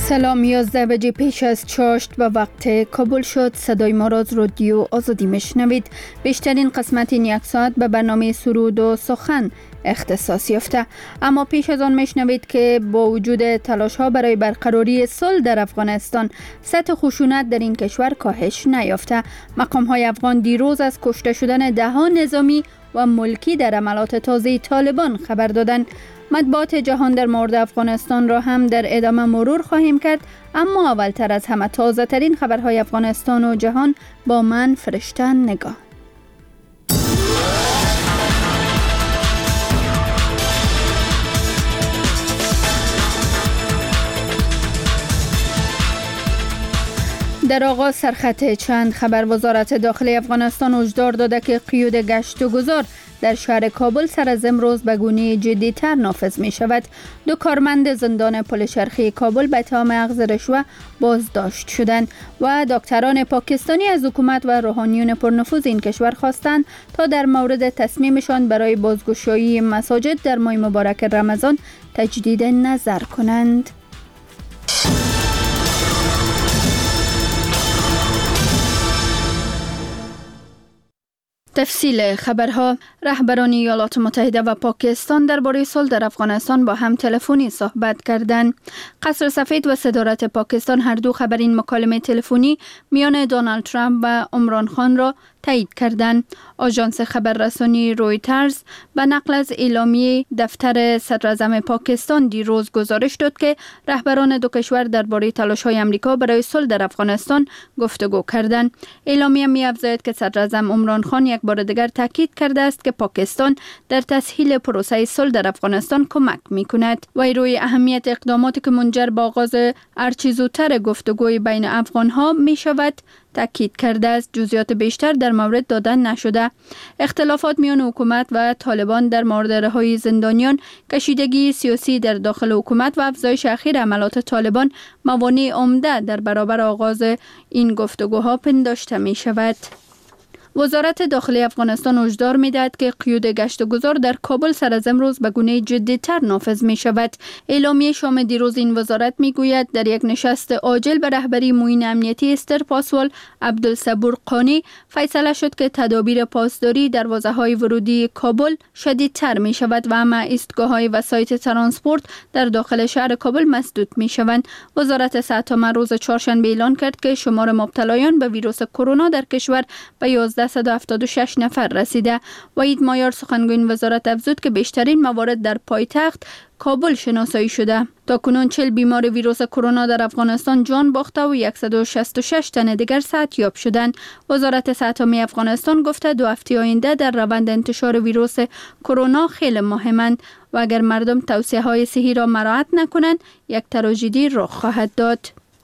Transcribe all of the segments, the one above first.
سلام. 11 بجه پیش از چاشت و وقت کابل شد. صدای ما را از رادیو آزادی میشنوید. بیشترین قسمت این یک ساعت به برنامه سرود و سخن اختصاص یافته. اما پیش از آن میشنوید که با وجود تلاش ها برای برقراری صلح در افغانستان، سطح خشونت در این کشور کاهش نیافته. مقام های افغان دیروز از کشته شدن 10 نظامی و ملکی در عملات تازه طالبان خبر دادند. مطبوعات جهان در مورد افغانستان را هم در ادامه مرور خواهیم کرد، اما اولتر از همه تازه ترین خبرهای افغانستان و جهان با من فرشته نگاه. در آغاز سرخط چند خبر. وزارت داخلی افغانستان هشدار داده که قیود گشت و گذار در شهر کابل سر از امروز به گونه جدی‌تر نافذ می شود. 2 کارمند زندان پل چرخی کابل به اتهام اخذ رشوه بازداشت شدند و دکتران پاکستانی از حکومت و روحانیون پرنفوذ این کشور خواستند تا در مورد تصمیمشان برای بازگشایی مساجد در ماه مبارک رمضان تجدید نظر کنند. تفصیل خبرها. رهبران ایالات متحده و پاکستان درباره صلح در افغانستان با هم تلفنی صحبت کردند. قصر سفید و صدارت پاکستان هر دو خبر این مکالمه تلفنی میان دونالد ترامپ و عمران خان را تایید کردند. آژانس خبررسانی رویترز به نقل از اعلامیه دفتر صدراعظم پاکستان دیروز گزارش داد که رهبران دو کشور درباره تلاش‌های آمریکا برای صلح در افغانستان گفتگو کردند. اعلامیه می‌افزاید که صدراعظم عمران خان یک بار دیگر تاکید کرده است که پاکستان در تسهیل پروسه صلح در افغانستان کمک می‌کند و روی اهمیت اقداماتی که منجر به آغاز هرچه زودتر گفتگوی بین افغان‌ها می‌شود تاکید کرده است. جزئیات بیشتر در مورد دادن نشده. اختلافات میان حکومت و طالبان در مورد رهایی زندانیان، کشیدگی سیاسی در داخل حکومت و افزایش اخیر عملات طالبان موانع عمده در برابر آغاز این گفتگوها پنداشته می شود. وزارت داخلی افغانستان هشدار می‌دهد که قیود گشت و گذار در کابل سر از امروز به گونه جدی‌تر نافذ می شود. اعلامیه شام دیروز این وزارت می‌گوید در یک نشست عاجل به رهبری معین امنیتی استر پاسوال عبدالصبور قانی فیصله شد که تدابیر پاسداری دروازه‌های ورودی کابل شدیدتر می شود و همه ایستگاه‌های وسایط ترانسپورت در داخل شهر کابل مسدود می شوند. وزارت صحت روز چهارشنبه اعلان کرد که شمار مبتلایان به ویروس کرونا در کشور به 1176 نفر رسیده. وحید مایار سخنگوی وزارت افزود که بیشترین موارد در پایتخت کابل شناسایی شده. تاکنون 40 بیمار ویروس کرونا در افغانستان جان باخته و 166 تن دیگر صحتیاب شدند. وزارت صحت عامه افغانستان گفته 2 هفته آینده در روند انتشار ویروس کرونا خیلی مهمند و اگر مردم توصیه‌های صحی را مراعات نکنند یک تراژدی رخ خواهد داد.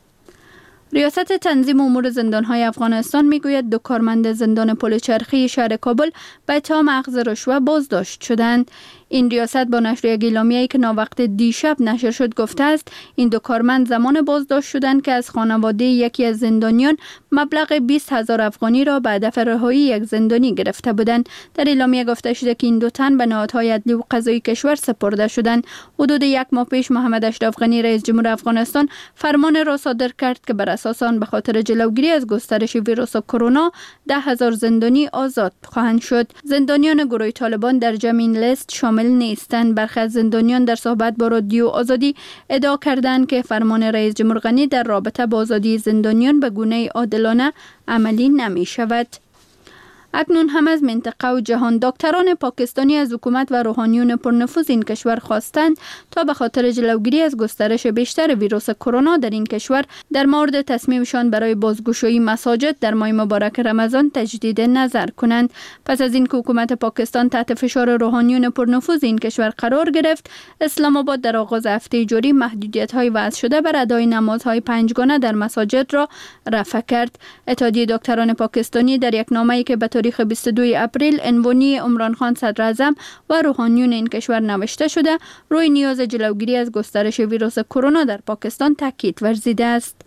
ریاست تنظیم امور زندان‌های افغانستان میگوید 2 کارمند زندان پل چرخی شهر کابل به اتهام اخذ رشوه بازداشت شدند. این ریاست با نشر یک اعلامیه‌ای که ناوقت دیشب نشر شد گفته است این 2 کارمند زمان بازداشت شدند که از خانواده یکی از زندانیان مبلغ 20,000 افغانی را به هدف رهایی یک زندانی گرفته بودند. در اعلامیه گفته شده که این 2 تن به نهادهای عدلی و قضایی کشور سپرده شدند. حدود 1 ماه پیش محمد اشرف غنی رئیس جمهور افغانستان فرمان را صادر کرد که بر اساس آن به خاطر جلوگیری از گسترش ویروس کرونا 10,000 زندانی آزاد خواهند شد. زندانیان گروه طالبان در جمعین لیست شامل نیستند. برخی از زندانیان در صحبت با رادیو آزادی ادعا کردند که فرمان رئیس جمهور غنی در رابطه با آزادی زندانیان به گونه عادلانه عملی نمی شود. اکنون هم از منطقه و جهان دکتران پاکستانی از حکومت و روحانیون پرنفوذ این کشور خواستند تا به خاطر جلوگیری از گسترش بیشتر ویروس کرونا در این کشور در مورد تصمیمشان برای بازگشایی مساجد در ماه مبارک رمضان تجدید نظر کنند. پس از اینکه حکومت پاکستان تحت فشار روحانیون پرنفوذ این کشور قرار گرفت، اسلام آباد در آغاز هفته جاری محدودیت‌های وضع شده بر ادای نمازهای 5 گانه در مساجد را رفع کرد. اتحادیه دکتران پاکستانی در یک نامه‌ای که به تاریخ 22 اپریل عنوانی عمران خان صدراعظم و روحانیون این کشور نوشته شده روی نیاز جلوگیری از گسترش ویروس کرونا در پاکستان تاکید ورزیده است.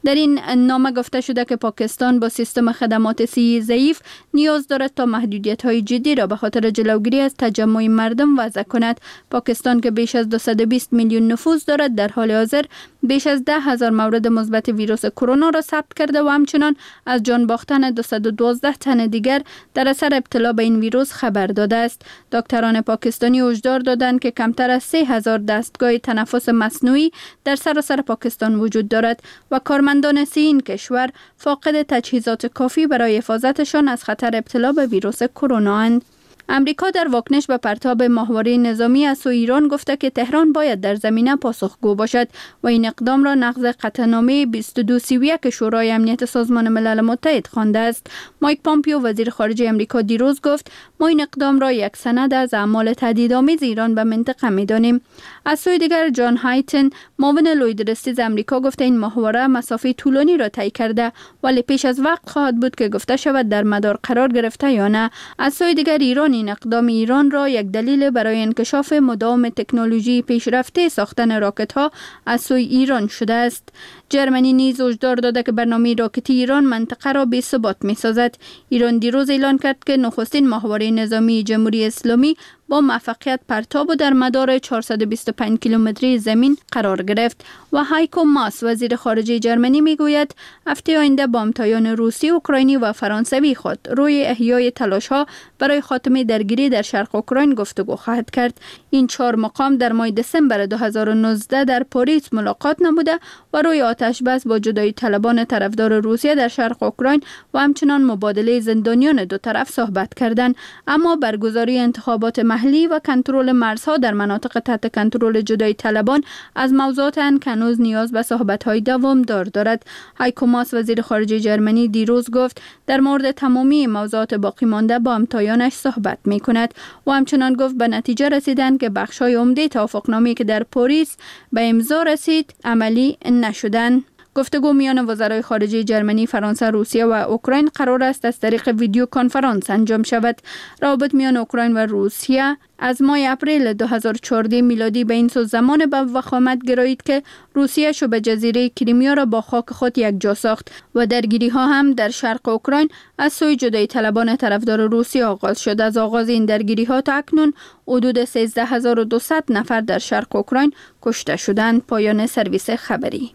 در این نامه گفته شده که پاکستان با سیستم خدمات صحی ضعیف نیاز دارد تا محدودیت‌های جدی را به خاطر جلوگیری از تجمع مردم وضع کند. پاکستان که بیش از 220 میلیون نفوس دارد در حال حاضر بیش از 10,000 مورد مثبت ویروس کرونا را ثبت کرده و همچنان از جان باختن 212 تن دیگر در اثر ابتلا به این ویروس خبر داده است. دکتران پاکستانی هشدار دادند که کمتر از 3,000 دستگاه تنفس مصنوعی در سراسر پاکستان وجود دارد و کارمندان صحی این کشور فاقد تجهیزات کافی برای حفاظتشان از خطر ابتلا به ویروس کرونا اند. امریکا در واکنش به پرتاب ماهواره نظامی از سوی ایران گفته که تهران باید در زمینه پاسخگو باشد و این اقدام را نقض قطعنامه 2231 شورای امنیت سازمان ملل متحد خوانده است. مایک پامپیو وزیر خارجه امریکا دیروز گفت ما این اقدام را یک سند از اعمال تهدیدآمیز ایران به منطقه می‌دانیم. از سوی دیگر جان هایتن معاون لویدرستیز امریکا گفته این ماهواره مسافه طولانی را طی کرده ولی پیش از وقت خواهد بود که گفته شود در مدار قرار گرفته یا نه. از سوی دیگر این اقدام ایران را یک دلیل برای انکشاف مداوم تکنولوژی پیشرفته ساختن راکت ها از سوی ایران شده است. جرمنی نیز هشدار داده که برنامه راکتی ایران منطقه را بی ثبات می سازد. ایران دیروز اعلان کرد که نخستین ماهواره نظامی جمهوری اسلامی با موفقیت پرتاب و در مدار 425 کیلومتری زمین قرار گرفت و هایکو ماس وزیر خارجه جرمنی میگوید هفته آینده با همتایان روسی، اوکراینی و فرانسوی خود روی احیای تلاش‌ها برای خاتمه درگیری در شرق اوکراین گفتگو خواهد کرد. این 4 مقام در ماه دسامبر 2019 در پاریس ملاقات نموده و روی آتش بس با جدایی طلبان طرفدار روسیه در شرق اوکراین و همچنان مبادله زندانیان دو طرف صحبت کردند. اما برگزاری انتخابات محلی و کنترل مرزها در مناطق تحت کنترل جدایی طلبان از موضوعات که هنوز نیاز به صحبت‌های دوامدار دارد. هایکو ماس وزیر خارجه جرمنی دیروز گفت در مورد تمامی موضوعات باقی مانده با همتایانش صحبت می‌کند و همچنان گفت به نتیجه رسیدند که بخش‌های عمده توافقنامه‌ای که در پاریس به امضا رسید عملی نشدند. گفتگو میان وزرای خارجه جرمنی، فرانسه، روسیه و اوکراین قرار است از طریق ویدیو کنفرانس انجام شود. روابط میان اوکراین و روسیه از ماه اپریل 2014 میلادی به این سو زمان به وخامت گرایید که روسیه شبه جزیره کریمیا را با خاک خود یکجا ساخت و درگیری ها هم در شرق اوکراین از سوی جدایی طلبان طرفدار روسیه آغاز شد. از آغاز این درگیری ها تا اکنون حدود 13200 نفر در شرق اوکراین کشته شدند. پایان سرویس خبری.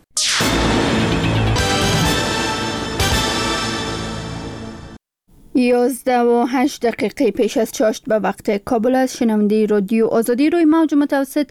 11:08 پیش از چاشت به وقت کابل از شنونده رادیو آزادی روی موج متوسط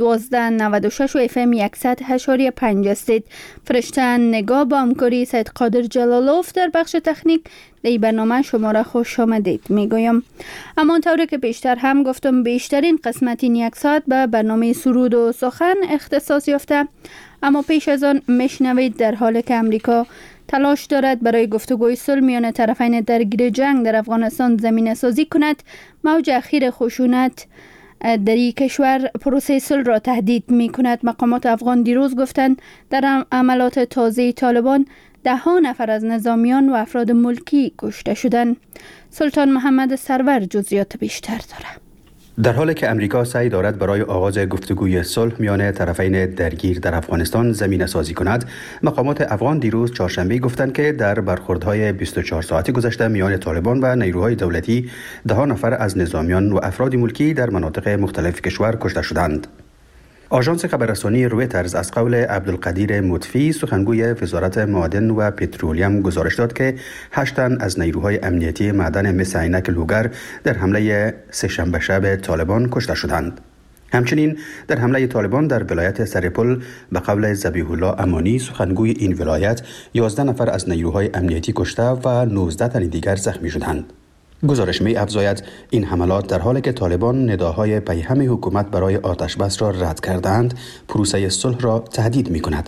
1296 و FM 100.5 هستید. فرشته نگاه با همکاری سید قادر جلالوف در بخش تکنیک در برنامه شما را خوش آمدید میگویم. اما طوری که بیشتر هم گفتم بیشترین قسمت این یک ساعت به برنامه سرود و سخن اختصاص یافته. اما پیش از آن میشنوید در حالی که امریکا تلاش دارد برای گفتگوی صلح میان طرفین درگیر جنگ در افغانستان زمینه سازی کند، موج اخیر خشونت در این کشور پروسه صلح را تهدید می کند. مقامات افغان دیروز گفتند در عملات تازه طالبان 10 نفر از نظامیان و افراد ملکی کشته شدند. سلطان محمد سرور جزئیات بیشتر دارد. در حالی که امریکا سعی دارد برای آغاز گفتگوی صلح میان طرفین درگیر در افغانستان زمینه سازی کند، مقامات افغان دیروز چهارشنبه گفتند که در برخوردهای 24 ساعته گذشته میان طالبان و نیروهای دولتی 10 نفر از نظامیان و افراد ملکی در مناطق مختلف کشور کشته شدند. آژانس خبررسانی رویترز از قول عبدالقدیر مطفی سخنگوی وزارت معادن و پترولیم گزارش داد که 8 تن از نیروهای امنیتی معدن مس عینک لوگر در حمله سه‌شنبه شب طالبان کشته شدند. همچنین در حمله طالبان در ولایت سرپل به قول ذبیح الله امانی سخنگوی این ولایت 11 نفر از نیروهای امنیتی کشته و 19 تن دیگر زخمی شدند. گزارش می افزاید این حملات در حالی که طالبان نداهای پیهم حکومت برای آتش‌بس را رد کردند، پروسه صلح را تهدید می کند.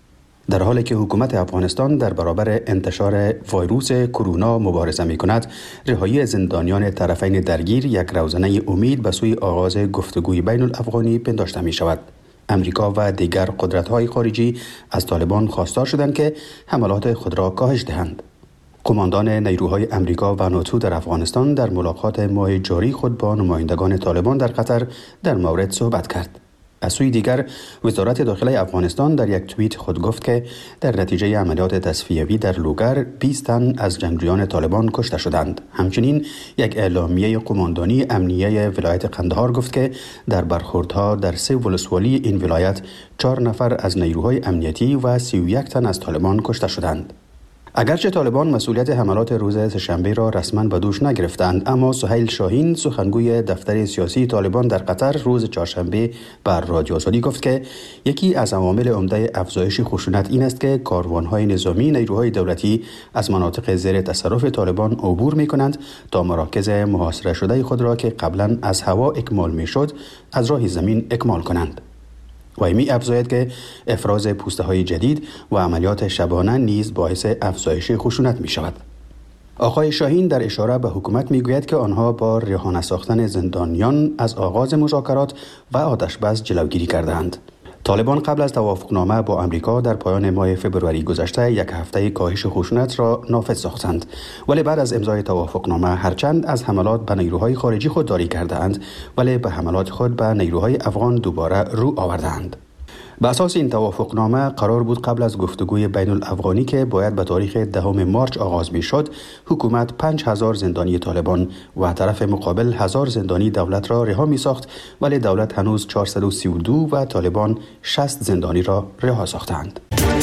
در حالی که حکومت افغانستان در برابر انتشار ویروس کرونا مبارزه می کند، رهایی زندانیان طرفین درگیر یک روزنه امید به سوی آغاز گفتگوی بین الافغانی پنداشته می شود. امریکا و دیگر قدرت‌های خارجی از طالبان خواستار شدند که حملات خود را کاهش دهند. قماندان نیروهای امریکا و ناتو در افغانستان در ملاقات ماه جاری خود با نمایندگان طالبان در قطر در مورد صحبت کرد. از سوی دیگر وزارت داخله افغانستان در یک توییت خود گفت که در نتیجه عملیات تصفیوی در لوگر 20 تن از جنگجویان طالبان کشته شدند. همچنین یک اعلامیه قماندانی امنیه ولایت قندهار گفت که در برخوردها در 3 ولسوالی این ولایت 4 نفر از نیروهای امنیتی و 31 تن از طالبان کشته شدند. اگرچه طالبان مسئولیت حملات روز سه‌شنبه را رسما به دوش نگرفتند، اما سهیل شاهین سخنگوی دفتر سیاسی طالبان در قطر روز چهارشنبه بر رادیو آزادی گفت که یکی از عوامل عمده افزایش خشونت این است که کاروانهای نظامی نیروهای دولتی از مناطق زیر تصرف طالبان عبور می‌کنند تا مراکز محاصره شده خود را که قبلا از هوا اکمال می‌شد از راه زمین اکمال کنند. و می افزاید که افراز پوسته‌های جدید و عملیات شبانه نیز باعث افزایش خشونت می شود. آقای شاهین در اشاره به حکومت می گوید که آنها با رها ساختن زندانیان از آغاز مذاکرات و آتش‌بس جلوگیری کردند. طالبان قبل از توافقنامه با آمریکا در پایان ماه فوریه گذشته یک هفته کاهش خشونت را نافذ ساختند، ولی بعد از امضای توافقنامه هرچند از حملات به نیروهای خارجی خودداری کردند، ولی به حملات خود به نیروهای افغان دوباره رو آوردند. به اساس این توافقنامه قرار بود قبل از گفتگوی بین الافغانی که باید به تاریخ 10 مارچ آغاز می‌شد، حکومت 5000 زندانی طالبان و طرف مقابل 1000 زندانی دولت را رها می‌ساخت، ولی دولت هنوز 432 و طالبان 60 زندانی را رها ساختند.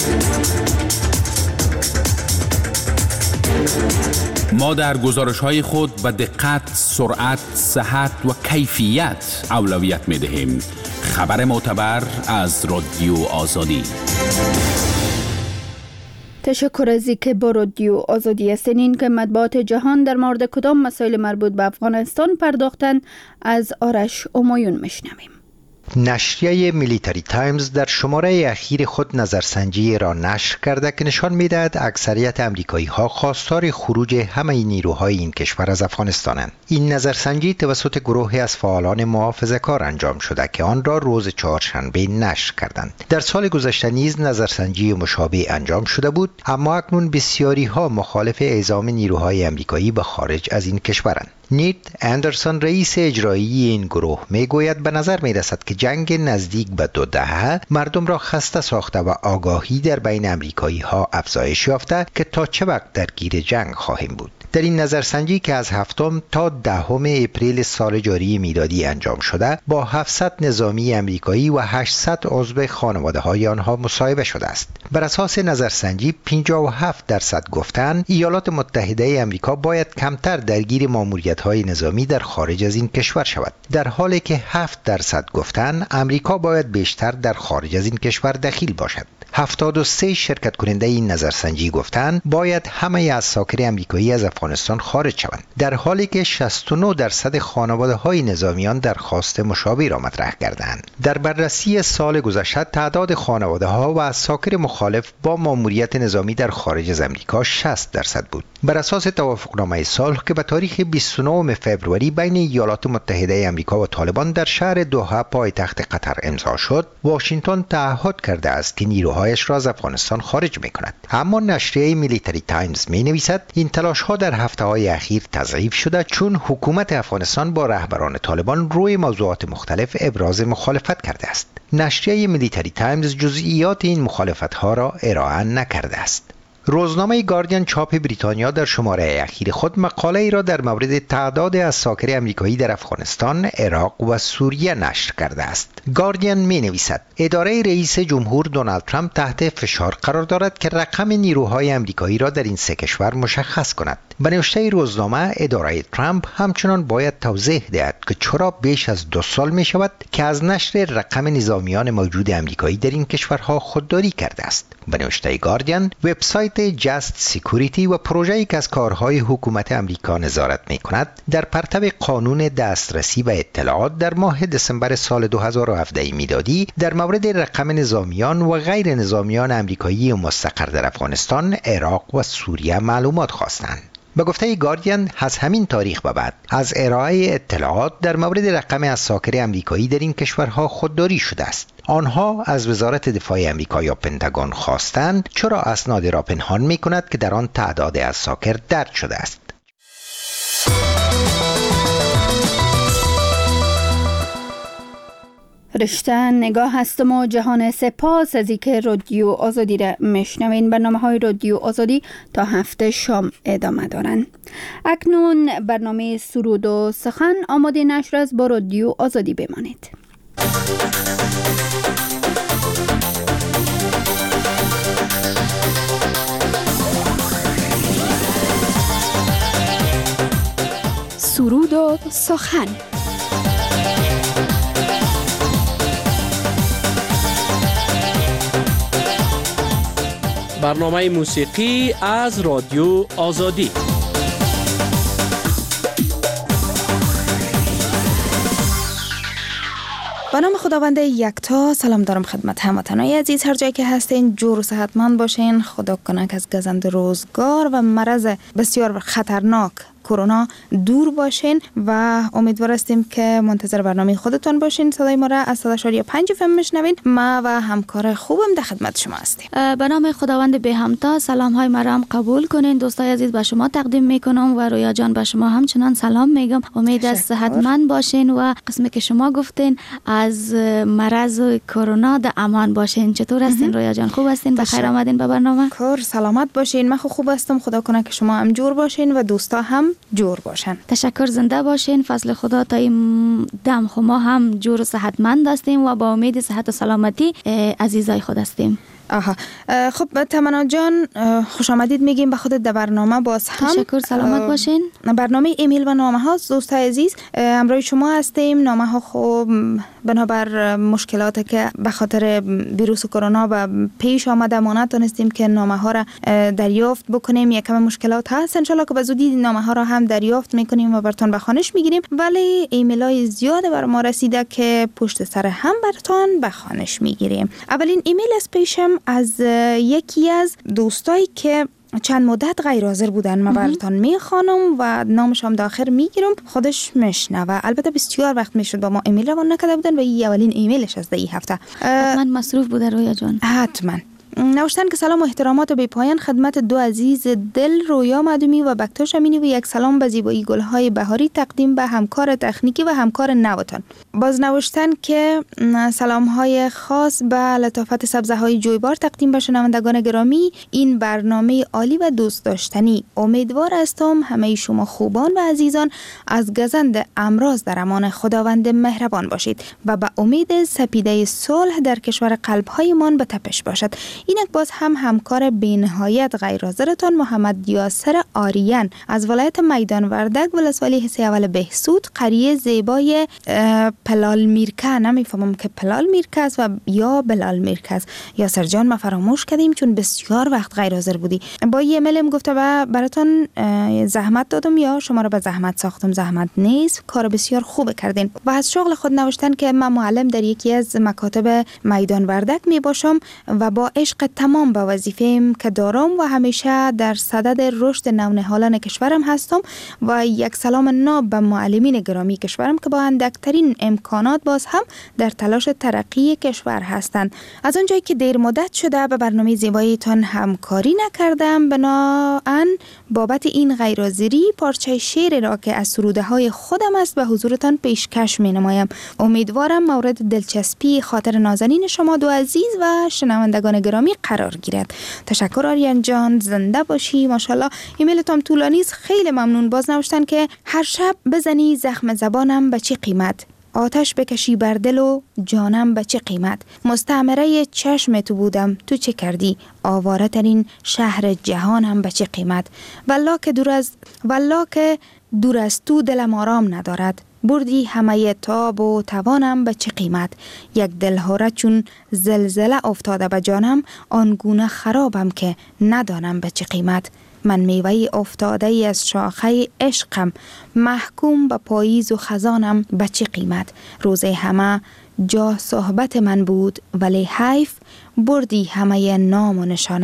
ما در گزارش‌های خود به دقت، سرعت، صحت و کیفیت اولویت می‌دهیم. خبر معتبر از رادیو آزادی. تشکر از اینکه با رادیو آزادی هستین. که مطبوعات جهان در مورد کدام مسائل مربوط به افغانستان پرداختن از آرش همایون میشنویم. نشریه میلیتری تایمز در شماره اخیر خود نظرسنجی را نشر کرده که نشان می‌دهد اکثریت آمریکایی ها خواستار خروج همه نیروهای این کشور از افغانستانند. این نظرسنجی توسط گروهی از فعالان محافظه‌کار انجام شده که آن را روز چهارشنبه نشر کردند. در سال گذشته نیز نظرسنجی مشابه انجام شده بود، اما اکنون بسیاری ها مخالف اعزام نیروهای آمریکایی به خارج از این کشورند. نیت اندرسون رئیس اجرایی این گروه میگوید به نظر میرسد که جنگ نزدیک به 2 دهه مردم را خسته ساخته و آگاهی در بین آمریکایی ها افزایش یافته که تا چه وقت درگیر جنگ خواهیم بود. در این نظرسنجی که از 7 تا 10 اپریل سال جاری میلادی انجام شده، با 700 نظامی آمریکایی و 800 عضو خانواده‌های آنها مصاحبه شده است. بر اساس نظرسنجی 57% گفتند ایالات متحده آمریکا باید کمتر درگیر ماموریت‌های نظامی در خارج از این کشور شود، در حالی که 7% گفتند آمریکا باید بیشتر در خارج از این کشور دخیل باشد. 73 شرکت کننده این نظرسنجی گفتند باید همه اساکر آمریکایی از افغانستان خارج شوند، در حالی که 69% خانواده‌های نظامیان درخواست مشابه را مطرح کردند. در بررسی سال گذشته تعداد خانواده‌ها و اساکر مخالف با ماموریت نظامی در خارج از آمریکا 60% بود. بر اساس توافقنامه صلح که به تاریخ 29 فوریه بین ایالات متحده آمریکا و طالبان در شهر دوحه پایتخت قطر امضا شد، واشنگتن تعهد کرده است که نیروهایش را از افغانستان خارج می‌کند. اما نشریه میلیتری تایمز می‌نویسد این تلاش‌ها در هفته‌های اخیر تضعیف شده، چون حکومت افغانستان با رهبران طالبان روی موضوعات مختلف ابراز مخالفت کرده است. نشریه میلیتری تایمز جزئیات این مخالفت‌ها را ارائه نکرده است. روزنامه گاردین چاپ بریتانیا در شماره اخیر خود مقاله ای را در مورد تعداد اساکر آمریکایی در افغانستان، عراق و سوریه نشر کرده است. گاردین می نویسد اداره رئیس جمهور دونالد ترامپ تحت فشار قرار دارد که رقم نیروهای آمریکایی را در این 3 کشور مشخص کند. به نوشته روزنامه اداره ترامپ همچنان باید توضیح دهد که چرا بیش از 2 سال می شود که از نشر رقم نظامیان موجود آمریکایی در این کشورها خودداری کرده است. به نوشته گاردین، وبسایت جست سکیوریتی و پروژه‌ای که از کارهای حکومت آمریکا نظارت می‌کند، در پرتو قانون دسترسی به اطلاعات در ماه دسامبر سال 2017 میلادی در مورد رقم نظامیان و غیر نظامیان آمریکایی مستقر در افغانستان، عراق و سوریه معلومات خواستند. به گفته گاردین، از همین تاریخ به بعد از ارائه اطلاعات در مورد رقم اساکر آمریکایی در این کشورها خودداری شده است. آنها از وزارت دفاع آمریکا یا پنتاگون خواستند چرا اسناد را پنهان می‌کند که در آن تعداد اساکر درج شده است. رشته نگاه هستم و جهان سپاس از اینکه رادیو آزادی را میشنوین. برنامه‌های رادیو آزادی تا هفته شام ادامه دارند. اکنون برنامه سرود و سخن آماده نشر است. با رادیو آزادی بمانید. سرود و سخن. برنامه موسیقی از رادیو آزادی. به نام خداوند یکتا. سلام دارم خدمت هموطنان عزیز، هر جایی که هستین جور و صحتمند باشین. خدا کنه که از گزند روزگار و مرض بسیار خطرناک کرونا دور باشین و امیدوار هستیم که منتظر برنامه خودتون باشین. صدای ما را از 100.5 FM میشنوین. ما و همکار خوبم در خدمت شما هستیم. به نام خداوند بی همتا سلام های مرام قبول کنین. دوستای عزیز به شما تقدیم میکنم و رویا جان به شما همچنان سلام میگم. امید از صحتمند باشین و قسمی که شما گفتین از مرض کرونا در امان باشین. چطور هستین رویا جان؟ خوب هستین؟ بخیر آمدین به برنامه. کار سلامت باشین. من خوب هستم. خدا کنه که شما هم جور باشین و دوستا هم جور باشن. تشکر. زنده باشین. فضل خدا تا این دم خو ما هم جور و صحتمند هستیم و با امید صحت و سلامتی عزیزای خود هستیم. خب تمنا جان خوش آمدید میگیم به خودت در برنامه. باز هم تشکر. سلامت باشین. برنامه ایمیل و نامه ها دوستای عزیز همراه شما هستیم. نامه ها خب بنابر مشکلاتی که به خاطر ویروس کرونا و پیش آمده ما نتونستیم که نامه ها را دریافت بکنیم. یکم مشکلات هست. ان شاء الله که به زودی نامه ها را هم دریافت میکنیم و براتون به خوانش میگیریم. ولی ایمیل های زیاد بر ما رسیده که پشت سر هم براتون به خوانش میگیریم. اولین ایمیل اسپیشم از یکی از دوستایی که چند مدت غیر حاضر بودن. من براتون میخوانم و نامش هم داخل میگیرم. خودش میشنوه. البته بسیار وقت میشد با ما ایمیل روان نکرده بودن و این اولین ایمیلش از این هفته. حتما مصروف بوده رویا جان. حتما. نوشتن که سلام و احترامات بی پایان خدمت دو عزیز دل، رویا مدومی و بکتاش امینی و یک سلام به زیبایی گلهای بهاری تقدیم به همکار تکنیکی و همکار نوتان. باز نوشتن که سلام های خاص به لطافت سبزه های جویبار تقدیم به شنوندگان گرامی. این برنامه عالی و دوست داشتنی. امیدوار هستم همه شما خوبان و عزیزان از گزند امراض در امان خداوند مهربان باشید و به امید سپیده صلح در کشور قلب‌هایمان به تپش باشد. اینک باز هم همکار بینهایت غیر حاضرتان محمد یاسر آریان از ولایت میدان وردک ولسوالی حصه اول بهسود قریه زیبای پلال میرکه. نمیفهمم که پلال میرکه است و یا بلال میرکه است. یاسر جان ما فراموش کردیم چون بسیار وقت غیر حاضر بودی. با ایمیلم گفته براتون زحمت دادم یا شما رو به زحمت ساختم. زحمت نیست، کار بسیار خوب کردین. و از شغل خود نوشتن که من معلم در یکی از مکاتب میدان وردک می باشم و با عشق تمام به وظیفه‌ام که دارم و همیشه در صدد رشد نونهالان کشورم هستم و یک سلام ناب به معلمین گرامی کشورم که با اندکترین امکانات باز هم در تلاش ترقی کشور هستند. از اونجایی که دیر مدت شده به برنامه زیباییتان همکاری نکردم، بنابراین بابت این غیرحاضری پارچه شعر را که از سروده های خودم است به حضورتان پیشکش می نمایم. امیدوارم مورد دلچسپی خاطر نازنین شما دو عزیز و شنوندگان گرامی قرار گیرد. تشکر آریان جان. زنده باشی. ماشاءالله ایمیلتون طولانی است. خیلی ممنون. باز نوشتن که هر شب بزنی زخم زبانم به چه قیمت، آتش بکشی بر دل و جانم به چه قیمت. مستعمره چشم تو بودم تو چه کردی، آواره ترین شهر جهانم به چه قیمت. والله که دور از تو دلم آرام ندارد، بردی همه تاب و توانم به چه قیمت. یک دلهوره چون زلزله افتاده به جانم، آنگونه خرابم که ندانم به چه قیمت. من میوه افتاده ای از شاخه عشقم، محکوم به پاییز و خزانم به چه قیمت. روز همه جا صحبت من بود ولی حیف، بردی همه نام و نشانم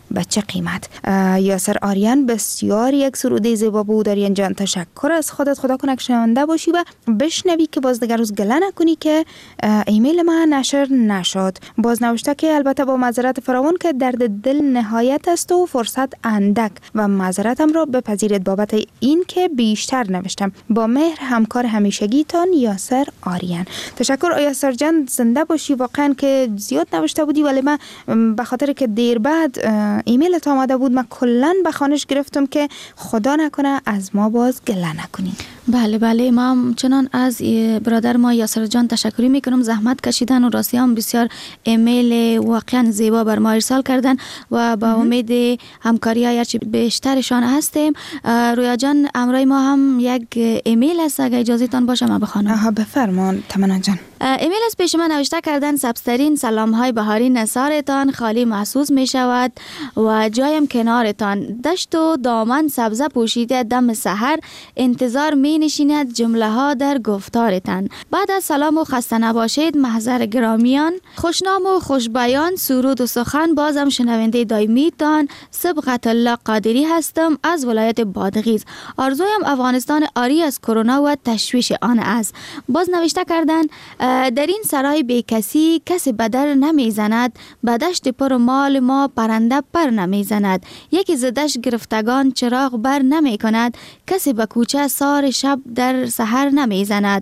به چه قیمت؟ یاسر آریان بسیار یک سروده زیبا بود. آریان جان تشکر از خودت. خدا کنه که شنونده باشی و بشنوی که باز دیگر روز گله نکنی که ایمیل ما نشر نشد. باز نوشته که البته با معذرت فراوان که درد دل نهایت است و فرصت اندک و معذرتم را بپذیرید بابت این که بیشتر نوشتم. با مهر همکار همیشگیتان یاسر آریان. تشکر یاسر جان، زنده باشی. واقعا که زیاد نوشته بودی ولی من به خاطر که دیر بعد ایمیلت آمده بود من کلا به خانش گرفتم که خدا نکنه از ما باز گله نکنی. بله ما چنان از برادر ما یاسر جان تشکری میکنم. زحمت کشیدن و راستی هم بسیار ایمیل واقعا زیبا بر ما ارسال کردن و با امید همکاری های هرچی بیشترشان هستیم. رویا جان امروی ما هم یک ایمیل هست، اگه اجازه تان باشه ما بخوانم. بفرمان تمنا جان. ایمیل از پیش من نوشته کردن سبزترین سلام های بهاری نثارتان خالی محسوس می شود و جایم کنارتان، دشت و دامن سبزه پوشیده دم سحر انتظار می نشیند جمله ها در گفتارتان. بعد از سلام و خسته نباشید محضر گرامیان، خوشنام و خوشبیان سرود و سخن بازم شنونده دایمیتان صبغت الله قادری هستم از ولایت بادغیس. آرزویم افغانستان آری از کرونا و تشویش آن است. باز نوشته کردن در این سرای بی کسی بدر نمی زند، به دشت پر مال ما پرنده پر نمی زند، یکی زدش گرفتگان چراغ بر نمی کند، کسی به کوچه سار شب در سحر نمی زند.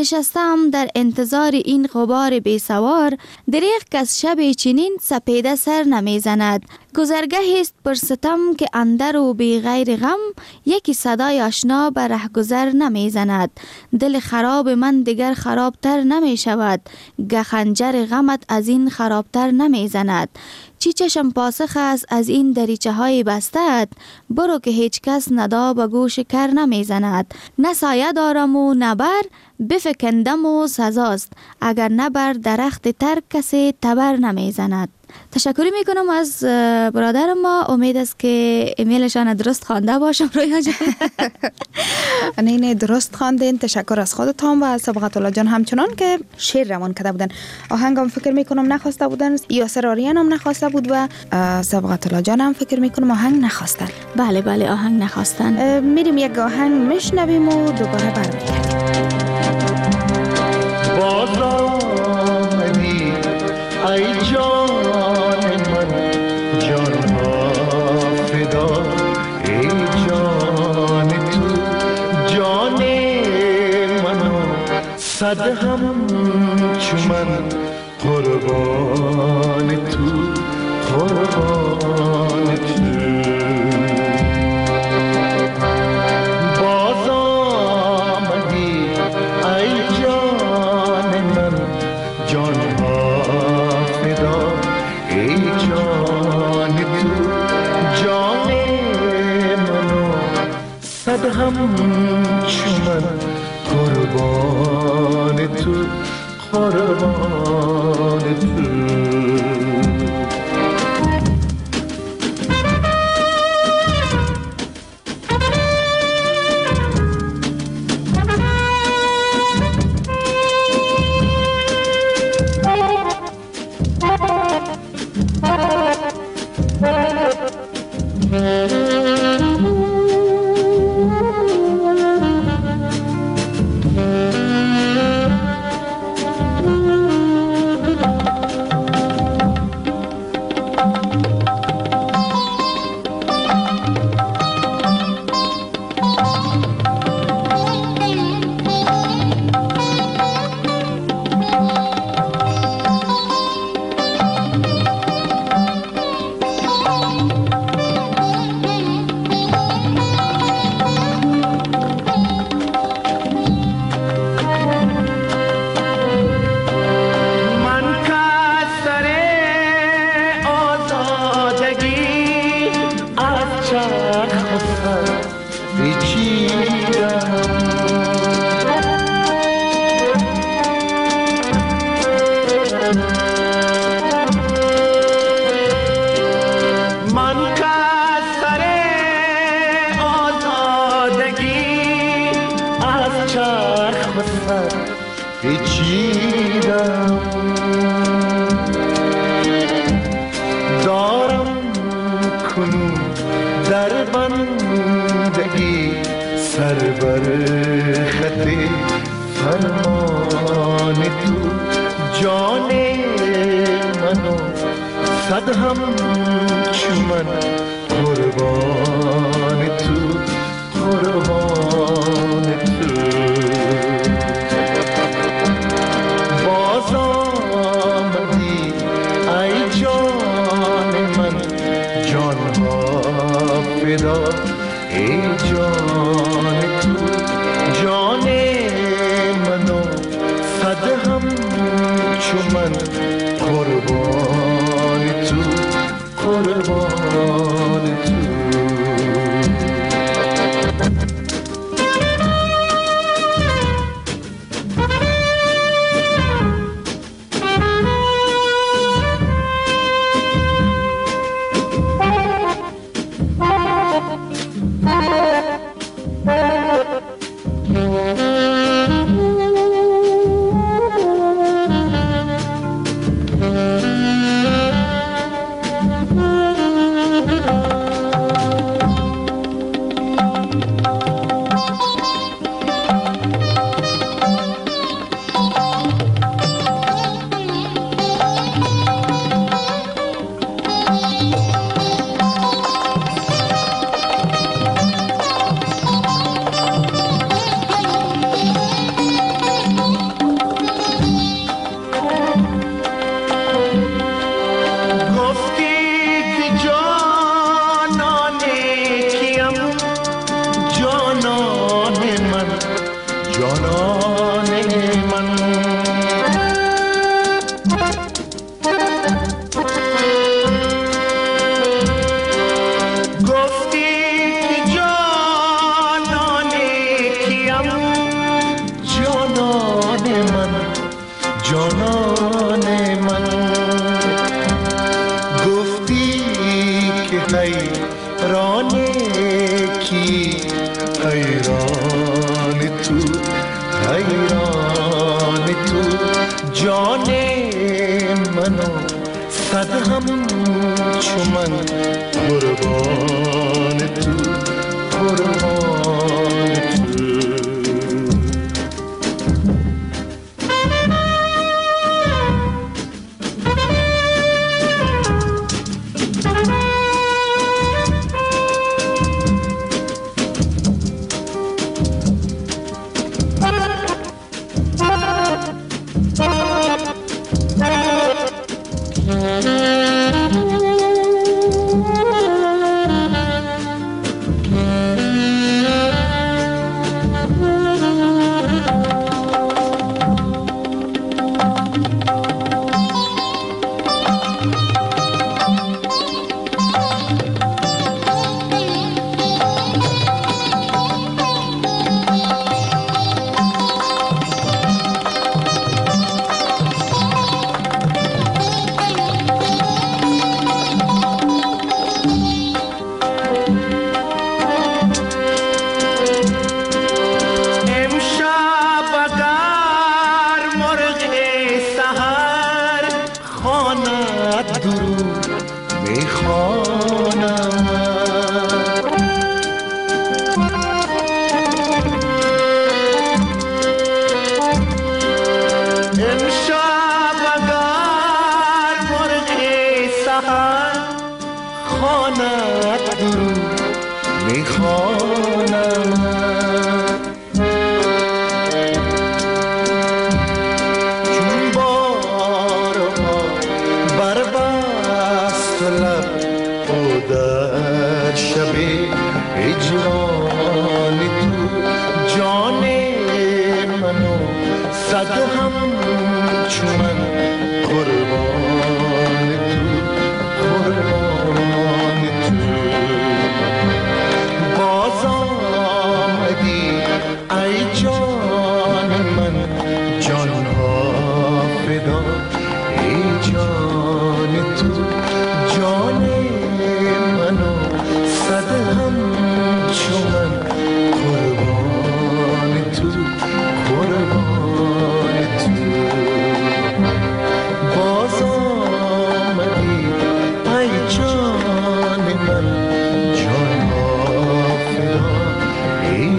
نشستم در انتظار این غبار بی سوار، دریغ کس شب چنین سپیده سر نمی زند. گذرگه است پر ستم که اندر و بی غیر غم، یکی صدای آشنا به ره گذر نمی زند. دل خراب من دیگر خرابتر نمی شود، خنجر غمت از این خرابتر نمی زند. چی چشم پاسخ است از این دریچه های بستت، برو که هیچ کس ندا به گوش کر نمی زند. نه سایه دارم و نه بر بفکندم و سزاست، اگر نه بر درخت تر کسی تبر نمی زند. تشکری میکنم از برادر ما. امید است که ایمیلشان درست خوانده باشم. رویا جان نه درست خواندین. تشکر از خودتان و از صبغت الله جان همچنان که شعر روان کرده بودن. آهنگم فکر میکنم نخواسته بودن، یاسر آریان هم نخواسته بود و صبغت الله جان هم فکر میکنم آهنگ نخواستن. بله آهنگ نخواستن. میریم یک آهنگ میشنویم و دوباره برمیگردیم. باز آمدی ای جان من، جان ها فدا ای جان تو، جان منو صد هم چو من قربان تو، قربان تو. باز آمدی ای جان من، جان ها فدا ای جان تو، جان منو صد هم چو من قربان تو، قربان تو. سر بر خط فرمان تو جان منو صد هم چو من قربان تو قربان تو باز آمدی ای جان من جان ها فدا ای جان تو جان منو صد هم چو من قربان تو قربان تو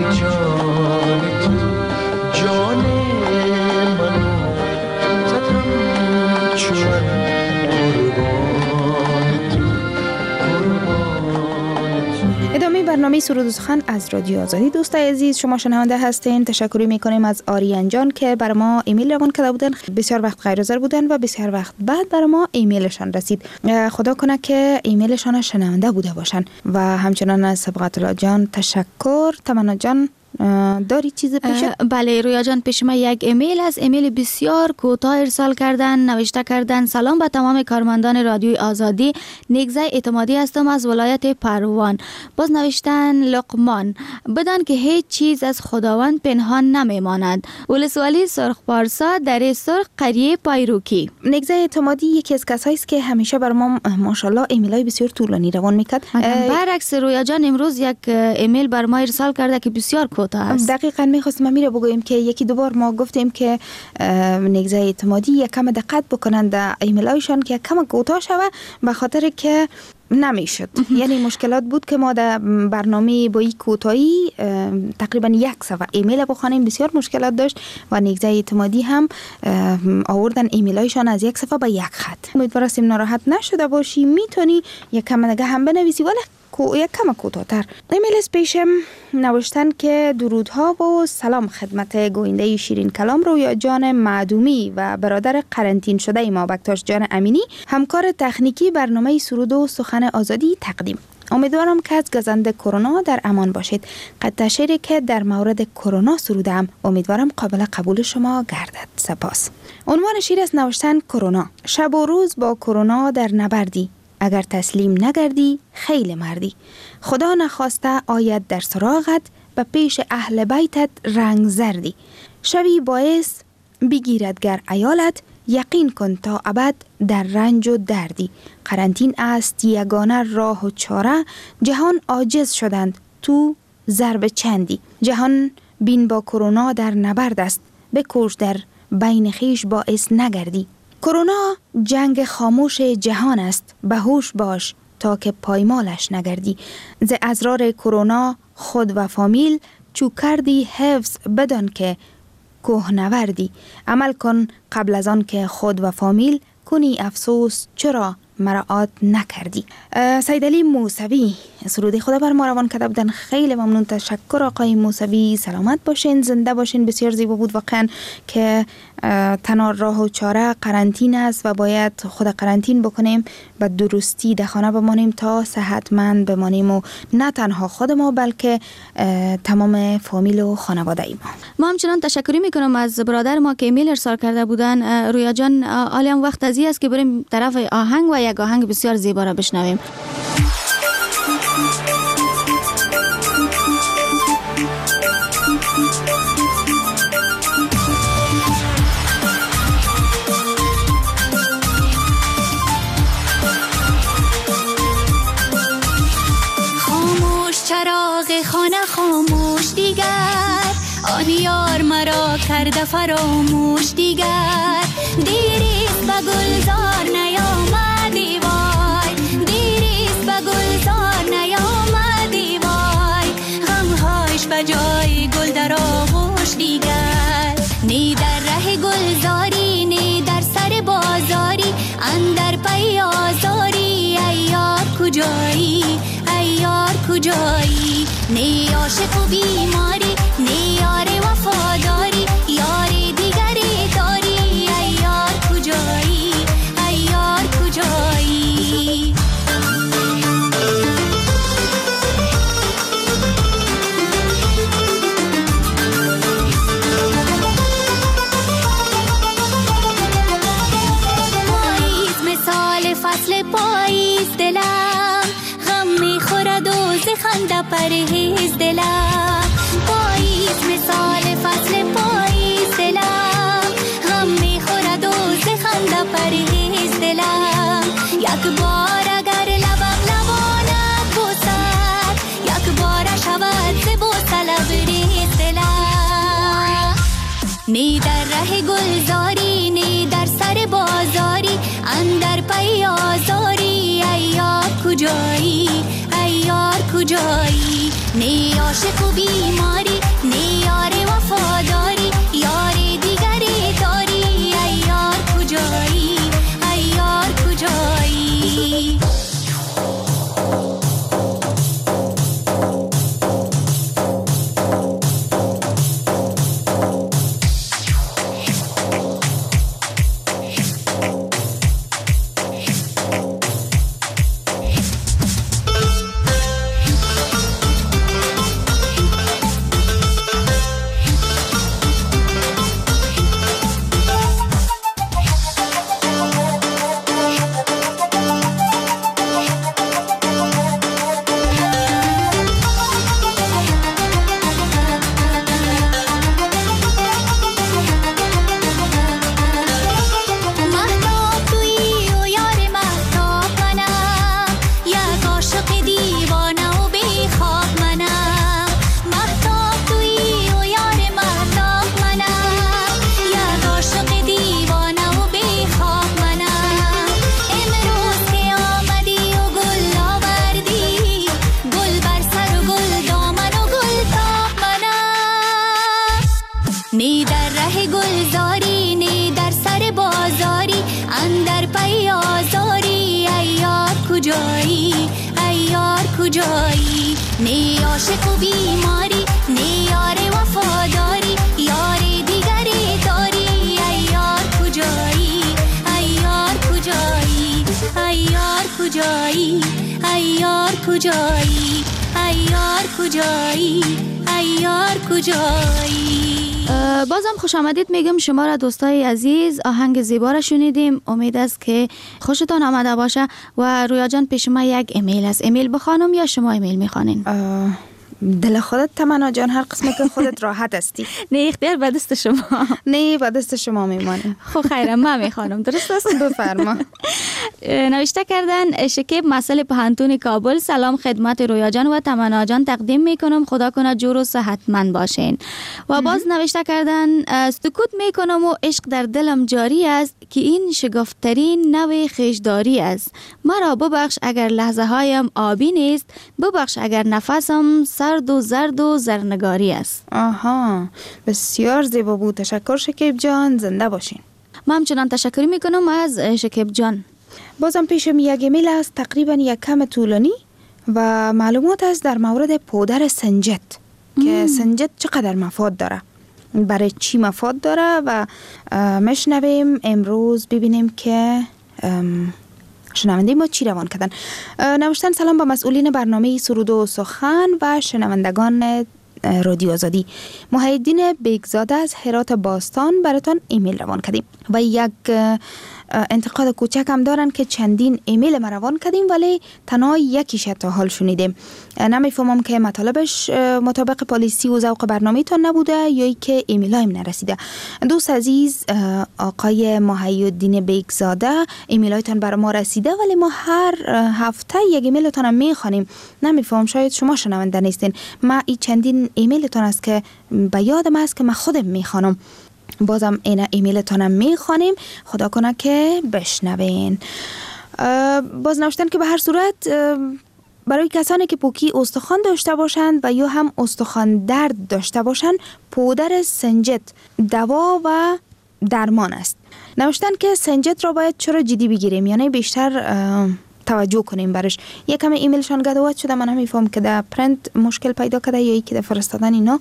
جان تو جان منو زدم چون قربان تو ادامه برنامه سرود و سخن از رادیو آزادی. دوستای عزیز، شما شنونده هستین. تشکری میکنیم از آریان جان که بر ما ایمیل روان کرده بودن. بسیار وقت غیر حاضر بودن و بسیار وقت بعد بر ما ایمیلشان رسید. خدا کنه که ایمیلشان شنونده بوده باشن. و همچنان از سبقت الله جان تشکر. تمنا جان داری چیز پیشت؟ بله رویا جان، پیش ما یک ایمیل از ایمیل بسیار کوتاه ارسال کردن. نوشته کردن: سلام به تمام کارمندان رادیوی آزادی، نیگزه اعتمادی هستم از ولایت پروان. باز نوشتن: لقمان، بدان که هیچ چیز از خداوند پنهان نمیماند. ولسوالی سرخ پارسا، در سرخ، قریه پایروکی. نیگزه اعتمادی یکی از کسایی است که همیشه بر ما ماشاءالله ایمیلای بسیار طولانی روان میکرد. برعکس رویا جان امروز یک ایمیل بر ما ارسال کرده که بسیار کوتاه است. دقیقاً میخواستم میره بگویم که یکی دوبار ما گفتیم که نیگزه اعتمادی یک کم دقت بکنن در ایمیلایشان که کم کوتاه شوه، به خاطر که نمیشد. یعنی مشکلات بود که ما در برنامه با این کوتاهی تقریبا یک صفحه ایمیل بخوانیم، بسیار مشکلات داشت و نیگزه اعتمادی هم آوردن ایمیلایشان از یک صفحه به یک خط. امیدوارم ناراحت نشده باشی، میتونی یک کم دیگه هم بنویسی ولی یک کم کوتاه‌تر. ایمیل از پیشم نوشتن که درودها و سلام خدمت گوینده شیرین کلام رویا جان معدومی و برادر قرنطین شده ما بکتاش جان امینی، همکار تکنیکی برنامه سرود و سخن آزادی تقدیم. امیدوارم که از گزند کرونا در امان باشید. قطعه شعری که در مورد کرونا سرودم امیدوارم قابل قبول شما گردد. سپاس. عنوان شعر است نوشتن کرونا. شب و روز با کرونا در نبردی، اگر تسلیم نگردی خیلی مردی. خدا نخواسته آید در سراغت، به پیش اهل بیتت رنگ زردی. شبی باعث بگیرد گر عیالت، یقین کن تا ابد در رنج و دردی. قرنطین است یگانه راه و چاره، جهان عاجز شدند تو ضرب چندی. جهان بین با کرونا در نبرد است، بکوش در بین خیش باعث نگردی. کرونا جنگ خاموش جهان است، به هوش باش تا که پایمالش نگردی. ز ازرار کرونا خود و فامیل، چو کردی حفظ بدان که کوه نوردی. عمل کن قبل از آن که خود و فامیل، کنی افسوس چرا مراعات نکردی. سید علی موسوی سرود خدا بر ما روان کرده بودن. خیلی ممنون، تشکر آقای موسوی. سلامت باشین، زنده باشین. بسیار زیبا بود واقعا که تنها راه و چاره قرنطین است و باید خود قرنطین بکنیم و درستی در خانه بمانیم تا صحتمند بمانیم و نه تنها خود ما بلکه تمام فامیل و خانواده ای ما همچنان تشکری میکنم از برادر ما که ایمیل ارسال کرده بودن. رویا جان، حالی هم وقت ازی است که بریم طرف آهنگ و یک آهنگ بسیار زیبا را بشنویم. چراغ خانه خاموش دیگر، آن یار مرا کرده فراموش دیگر. دیریست به گلزار نیامدی وای، دیریست به گلزار نیامدی وای. غمهاش به جای گل در آغوش دیگر. نی در ره گلزاری، نی در سر بازاری، اندر پی آزاری. ای یار کجایی، ای یار کجایی؟ نی عاشق و بیماری، نی یار وفاداری، یاری دیگری داری. ای یار کجایی، ای یار کجایی؟ پاییز مثال فصل پاییز دلم، غم میخورد و خنده پرهیز دلم. پاییز مثال فصل پاییز دلم، غم میخورد و خنده پرهیز دلم. یک بار اگر لبم لبانت بوسد، یک بار شود ز بوسه لبریز دلم. نی در ره گلزاری، نی در سر بازاری، اندر پی آزاری. ای یار کجایی، ای یار کجایی؟ نی عاشق و بیماری، نی در ره گلزاری، نی در سر بازاری، اندر پی آزاری. ای یار کجایی، ای یار کجایی؟ نی عاشق و بیماری، نی یار وفاداری، یار دیگری داری. ای یار کجایی، ای یار کجایی؟ ای یار کجایی، ای یار کجایی؟ ای یار کجایی، ای یار کجایی؟ بازم خوش آمدید میگم شما را دوستای عزیز. آهنگ زیبا را شنیدیم، امید است که خوشتان آمده باشه. و رویا جان پیش ما یک ایمیل است، ایمیل بخوانم یا شما ایمیل میخوانین؟ دل خودت تمنا جان، هر قسمت که خودت راحت هستی. نه اختیار به دست شما. نه به دست شما میمانه. خب خیره من میخوانم، درست است؟ بفرما. نوشته کردن شکیب مسئله پهنتون کابل. سلام خدمت رویا جان و تمنا جان تقدیم میکنم، خدا کنه جور و صحتمند باشین. و باز نوشته کردن سکوت میکنم و عشق در دلم جاری است که این شگفترین نوع خیشداری است. مرا ببخش اگر لحظه هایم آبی نیست، ببخش اگر نفسم سرد و زرد و زرنگاری است. آها، بسیار زیبا بود. تشکر شکیب جان، زنده باشین. من همچنان تشکر میکنم از شکیب جان. بازم پیشم یک ایمیل است تقریبا یک کم طولانی و معلومات است در مورد پودر سنجد که سنجد چقدر مفاد داره، برای چی مفاد داره و مشنویم امروز ببینیم که شنونده ما چی روان کردن. نوشتن سلام با مسئولین برنامه سرود و سخن و شنوندگان رادیو آزادی. محیدین بیگزاده از هرات باستان براتان ایمیل روان کردیم و یک انتقاد کوچک هم دارن که چندین ایمیل ما روان کردیم ولی تنها یکیش تا حال شنیدیم. نمیفهمم که مطالبش مطابق پالیسی و ذوق برنامه‌تان نبوده یا ای که ایمیلایم نرسیده. دوست عزیز آقای محیدین بیگزاده، ایمیلایتان برای ما رسیده ولی ما هر هفته یک ایمیلتان هم میخوانیم. نمیفهم، شاید شما شنونده نیستین. ما این چندین ایمیلتان است که به یادم است که من خودم میخوانم. بازم این ایمیلتانم میخوانیم، خدا کنه که بشنوین. باز نوشتن که به هر صورت برای کسانی که پوکی استخوان داشته باشند و یا هم استخوان درد داشته باشند، پودر سنجد دوا و درمان است. نوشتن که سنجد را باید چرا جدی بگیریم، یعنی بیشتر توجه کنیم برش. یکم ایمیلشان گدوات شده، من هم میفهم که در پرنت مشکل پیدا کرده یا یکی در فرستادن اینا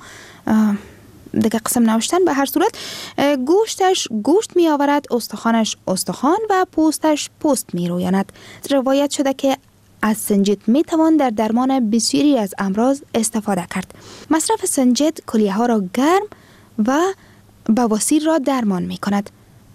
دیگه قسم نوشتن. به هر صورت گوشتش گوشت می آورد، استخوانش استخوان و پوستش پوست می رویاند. روایت شده که از سنجد می توان در درمان بسیاری از امراض استفاده کرد. مصرف سنجد کلیه ها را گرم و بواسیر را درمان می کند.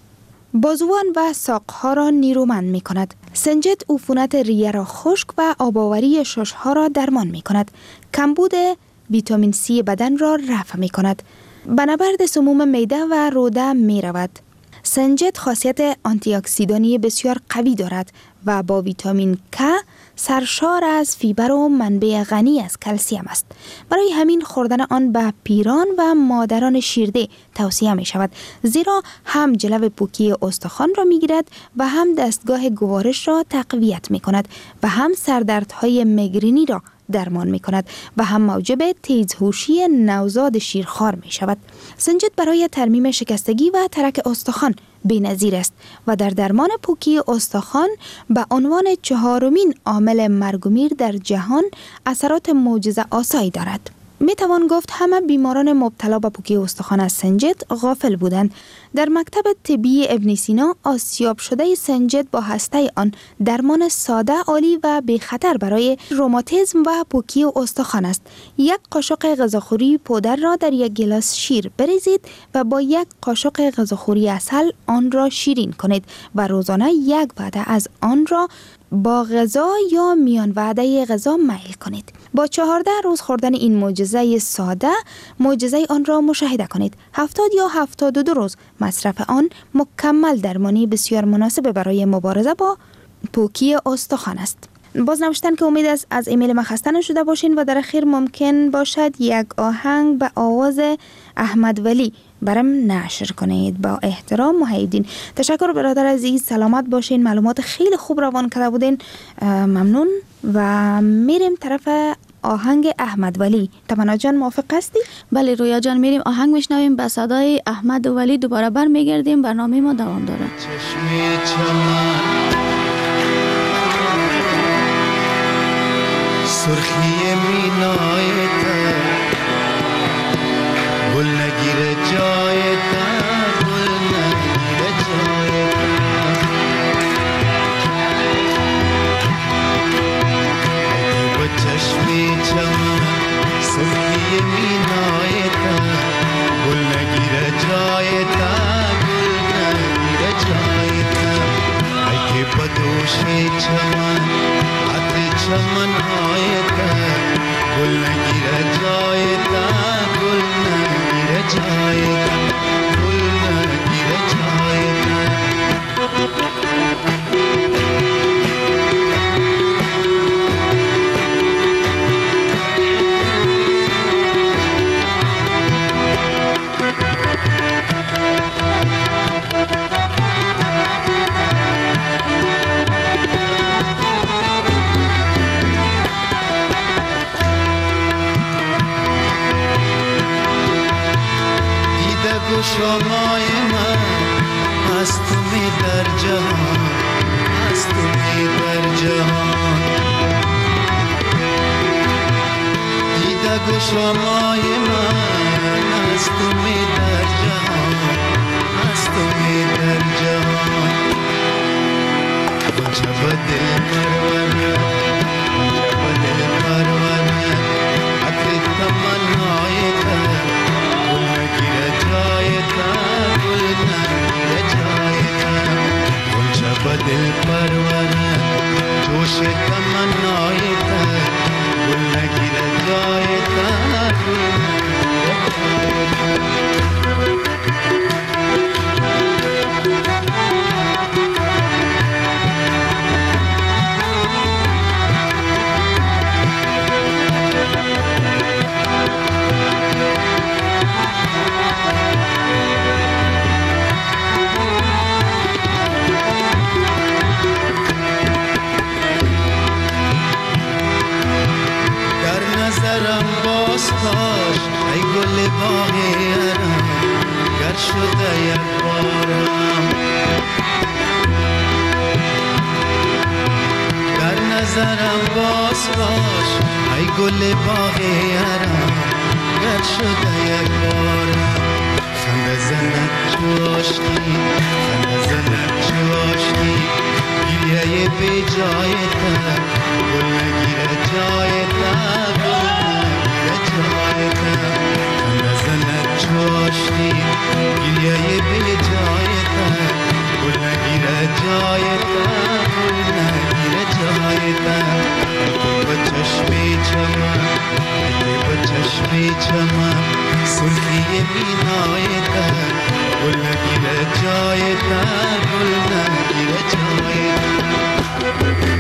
بازوان و ساق ها را نیرومند می کند. سنجد عفونت ریه را خشک و آباوری شش ها را درمان می کند. کمبود ویتامین سی بدن را رفع می کند. به نبرد سموم معده و روده می رود. سنجد خاصیت آنتی اکسیدانی بسیار قوی دارد و با ویتامین K سرشار از فیبر و منبع غنی از کلسیم است. برای همین خوردن آن به پیران و مادران شیرده توصیه می شود، زیرا هم جلو پوکی استخوان را می گیرد و هم دستگاه گوارش را تقویت می کند و هم سردردهای میگرینی را درمان می کند و هم موجب تیزهوشی نوزاد شیرخوار می شود. سنجد برای ترمیم شکستگی و ترک استخوان بی‌نظیر است و در درمان پوکی استخوان به عنوان چهارمین عامل مرگ و میر در جهان اثرات معجزه آسایی دارد. می توان گفت همه بیماران مبتلا به پوکی استخوان از سنجد غافل بودند. در مکتب طبی ابن سینا آسیاب شده سنجد با هسته آن درمان ساده، عالی و بی خطر برای روماتیسم و پوکی استخوان است. یک قاشق غذاخوری پودر را در یک گلاس شیر بریزید و با یک قاشق غذاخوری عسل آن را شیرین کنید و روزانه یک وعده از آن را با غذا یا میان وعده غذا میل کنید. با 14 روز خوردن این معجزه ساده، معجزه آن را مشاهده کنید. 70 یا 72 روز مصرف آن مکمل درمانی بسیار مناسب برای مبارزه با پوکی استخوان است. باز نوشتن که امید است از ایمیل ما خسته نشده باشین و در اخیر ممکن باشد یک آهنگ به آواز احمد ولی برام نشر کنید. با احترام محیدین. تشکر برادر عزیز، سلامت باشین. معلومات خیلی خوب روان کرده بودین، ممنون. و میریم طرف آهنگ احمد ولی. تمنا جان موافق هستی؟ بله رویا جان، میریم آهنگ میشنویم، به صدای احمد ولی دوباره برمیگردیم، برنامه ما دوام داره. سرخی مینای تا گل نگیره جای تا، گل نگیره جای تا. با چشمی چمن سرخی مینای تا گل نگیره جای تا، گل نگیره جای تا. ای که با دوش چمن چمن آیتا گل نگیره جایتا، گل نگیره جایتا، گل نگیره جایتا. شمای من از تو می در جهان، از تو می در جهان. دیده گو شمای من از تو می در جهان، از تو می در جهان. گنجه با دل پرورد، گنجه با دل پرورد، عطر تمنای تر گل نگیره جایتا، گل نگیره جایتا. گنجه با دل پرورد، جوش تمنای تر گل نگیره جایتا، گل نگیره جایتا. باز ای گل باغ ارم گر شده یک بارم. در نظرم باز باش ای گل باغ ارم گر شده یک بارم. خنده زند چاشتی، خنده زند چاشتی، گریه بی جای تا گل نگیره جای تا، چاشتی گریه به جای تا گل نگیره جای تا، گل نگیره جای تا. ای با چشمی چمن، ای با چشمی چمن سرخی مینای تا گل نگیره جای تا، گل نگیره جای تا.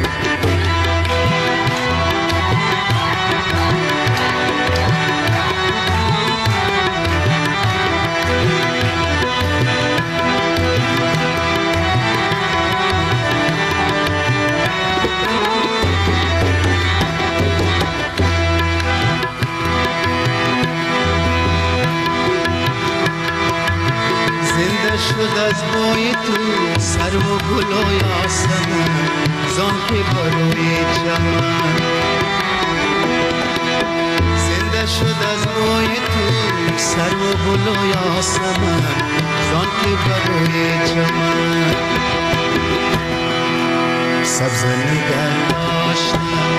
شد از بوی تو سر و گل و یاسمن زان که بروی چمن. زنده شد از بوی تو سر و گل و یاسمن زان که بروی چمن. سبز نگر داشتم،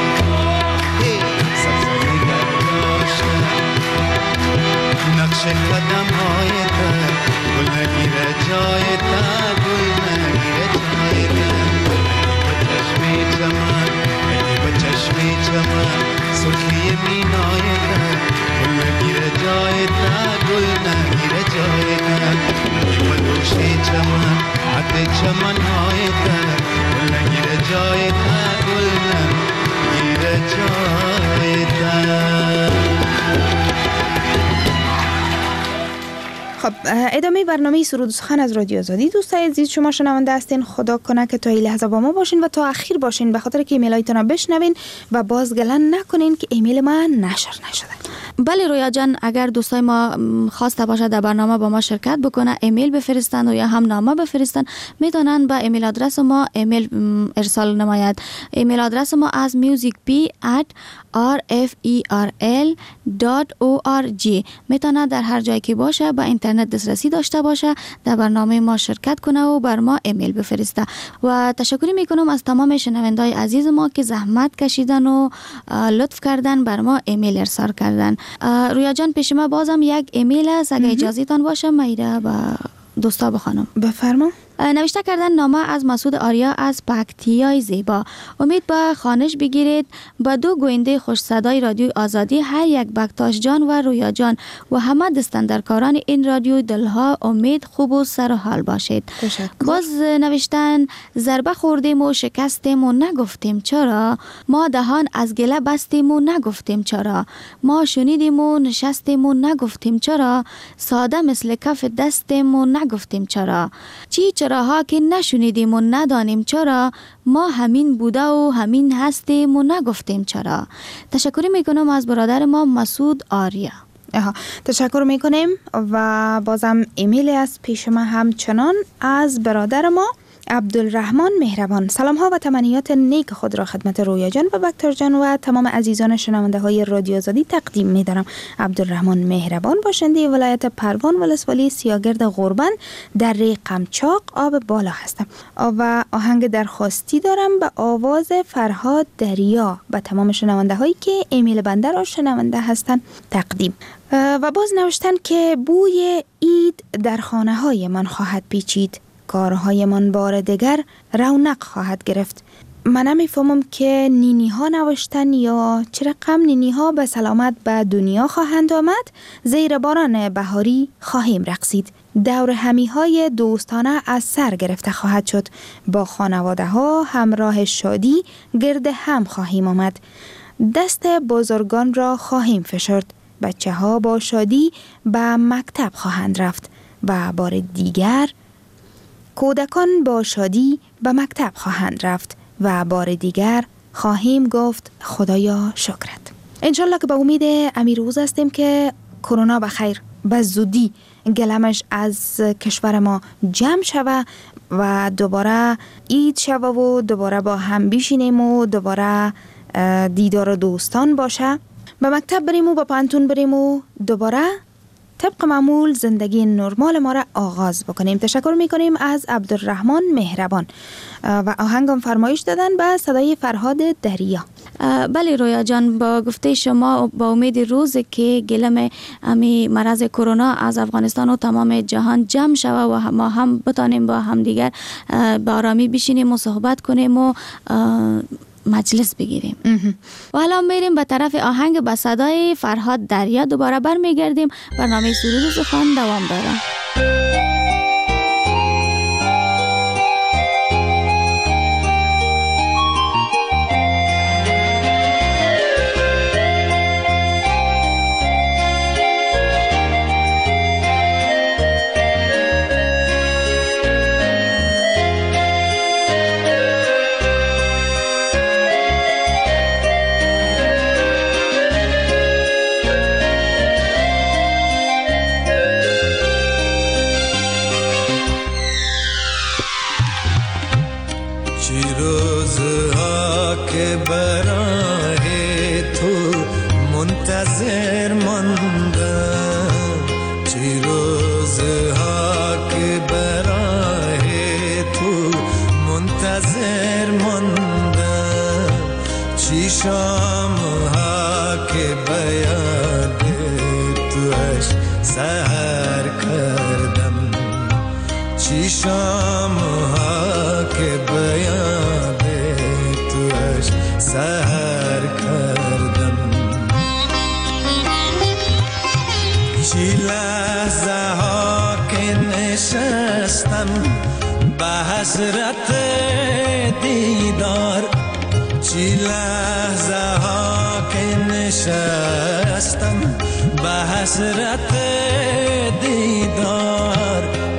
سبز نگر داشتم، نقش قدم های تر گل نگیره جای تا، گل نگیره جای تا. با چشمی چمن، با چشمی چمن سرخی مینای تا گل نگیره جای تا، گل نگیره جای تا. با دوشی چمن، عطر چمن های تا گل نگیره جای تا، گل نگیره جای تا. خب ادامه برنامه سرود و سخن از رادیو آزادی. دوستای عزیز شما شنونده هستین، خدا کنه که تا این لحظه با ما باشین و تا اخیر باشین، به خاطر که ایمیلایتون رو بشنوین و باز گلن نکنین که ایمیل ما نشر نشده. بله رویا جان، اگر دوستای ما خواسته باشه در برنامه با ما شرکت بکنه، ایمیل بفرستن و یا هم نامه بفرستن، میتونن به ایمیل آدرس ما ایمیل ارسال نماید. ایمیل آدرس ما از musicp@rferl.org میتونه در هر جایی که باشه با اینترنت دسترسی داشته باشه، در برنامه ما شرکت کنه و بر ما ایمیل بفرسته. و تشکر میکنم از تمام شنوندای عزیز ما که زحمت کشیدن و لطف کردن بر ما ایمیل ارسال کردن. رویا جان، پیش ما بازم یک ایمیل است، اگه اجازه تان باشه میره با دوستا بخوانم. بفرما. نوشته کردن نامه از مسعود آریا از پکتیای زیبا. امید به خوانش بگیرید با دو گوینده خوش صدای رادیو آزادی، هر یک بکتاش جان و رویا جان و همه دستندرکاران این رادیو، دلها امید خوب و سر و حال باشید. باز نوشتن ضربه خوردیم و شکستیم و نگفتیم چرا، ما دهان از گله بستیم و نگفتیم چرا، ما شنیدیم و نشستیم و نگفتیم چرا، ساده مثل کف دستیم و نگفتیم چرا، چراها که نشنیدیم و ندانیم چرا، ما همین بوده و همین هستیم و نگفتیم چرا. تشکر میکنم از برادر ما مسعود آریا. تشکر میکنیم و بازم ایمیل از پیش ما همچنان از برادر ما عبدالرحمن مهربان. سلام ها و تمنیات نیک خود را خدمت رویا جان و بکتر جان و تمام عزیزان شنونده های رادیو آزادی تقدیم می دارم. عبدالرحمن مهربان باشنده ولایت پروان ولسوالی سیاگرد غربن در قمچاق آب بالا هستم و آهنگ درخواستی دارم به آواز فرهاد دریا به تمام شنونده هایی که ایمیل بنده را شنونده هستند تقدیم. و باز نوشتن که بوی عید در خانه های من خواهد پیچید، کارهای من بار دیگر رونق خواهد گرفت. من نمیفهمم که نینی ها نوشتن یا چه رقم نینی ها به سلامت به دنیا خواهند آمد، زیر باران بهاری خواهیم رقصید، دور همی های دوستانه از سر گرفته خواهد شد، با خانواده ها همراه شادی گرد هم خواهیم آمد، دست بزرگان را خواهیم فشرد، بچه ها با شادی به مکتب خواهند رفت و بار دیگر کودکان با شادی به مکتب خواهند رفت و بار دیگر خواهیم گفت خدایا شکرت. انشالله که به امید امیر روز هستیم که کرونا بخیر به زودی گلمش از کشور ما جمع شوه و دوباره عید شوه و دوباره با هم بشینیم و دوباره دیدار دوستان باشه، به مکتب بریم و به پانتون بریم و دوباره طبق معمول زندگی نرمال ما را آغاز بکنیم. تشکر میکنیم از عبدالرحمن مهربان و آهنگم فرمایش دادن به صدای فرهاد دریا. بله رویا جان، با گفته شما با امید روزی که گلم امی مرض کرونا از افغانستان و تمام جهان جمع شود و ما هم بتانیم با هم دیگر با آرامی بشینیم و صحبت کنیم و مجلس بگیریم. و حالا میریم به طرف آهنگ به صدای فرهاد دریا. دوباره برمیگردیم. برنامه سرود و سخن دوام داره. حسرت دیدار، چی لحظه ها که نشستم به حسرت دیدار،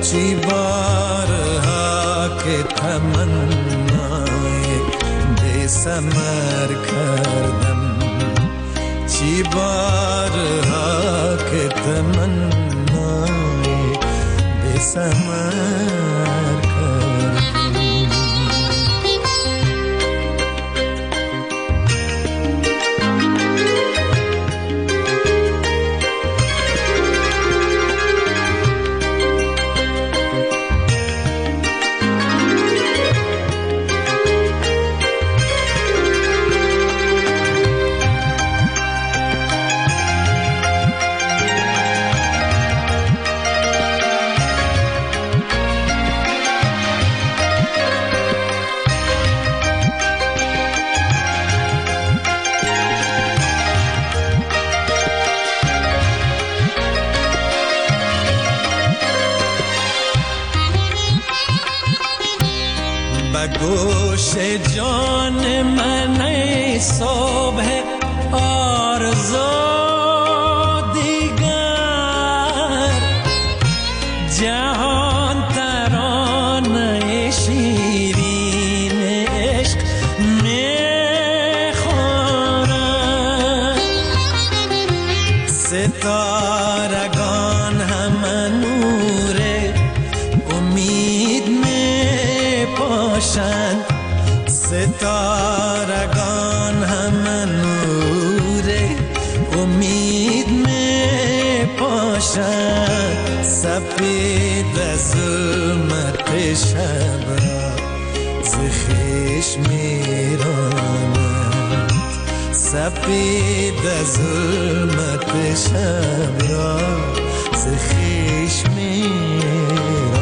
چی بارها که تمنای بی ثمر کردم، چی بارها که تمنای بی ثمر گوش جان من ای صبح آرزو دیگر، جهان ترانه شیرین عشق میخوانند، ستارگان همه نور امید میپاشند، ستارگان همه نور امید میپاشند، سفید ظلمت شب را ز خویش میرانند، سفید ظلمت شب را ز خویش میرانند.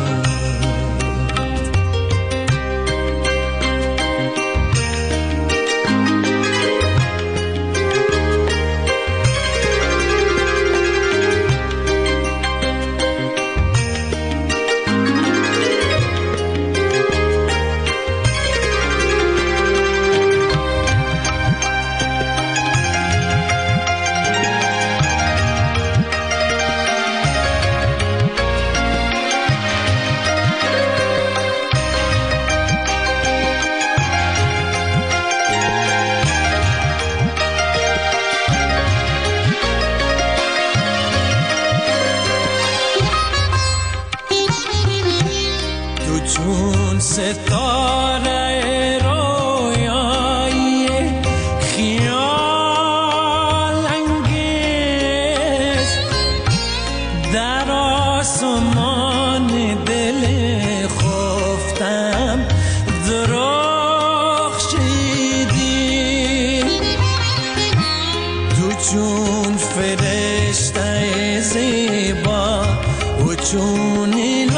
چون ستاره رویایی خیال انگیز، در آسمان دل خفتم درخشیدی، تو چون فرشته زیبا و چون